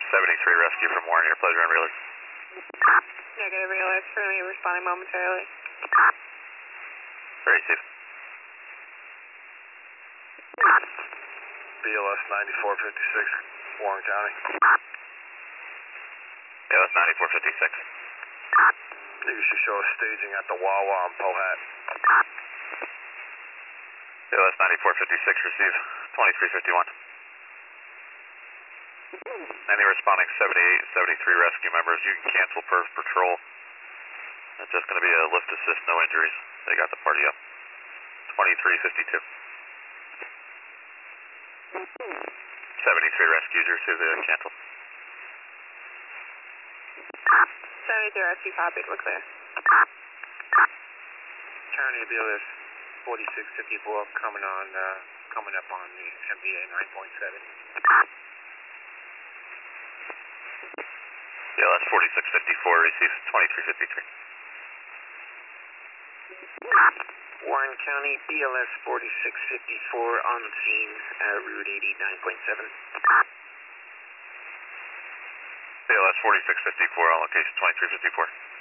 73 rescue from Warren, your pleasure and release. Negative realize, currently responding momentarily. Receive. BLS 9456, Warren County. BLS 9456. You should show us staging at the Wawa on Pohat. BLS 9456, receive 2351. Any responding 78 and 73 rescue members, you can cancel per patrol. It's just going to be a lift assist, no injuries. They got the party up. 2352. 73 rescues, you received the cancel. 73 rescue copied, we're clear. County BLS 4654 coming up on the MVA 9.7. BLS 4654, receive 2353. Warren County BLS 4654 on the scene, Route 89.7. BLS 4654 on location 2354.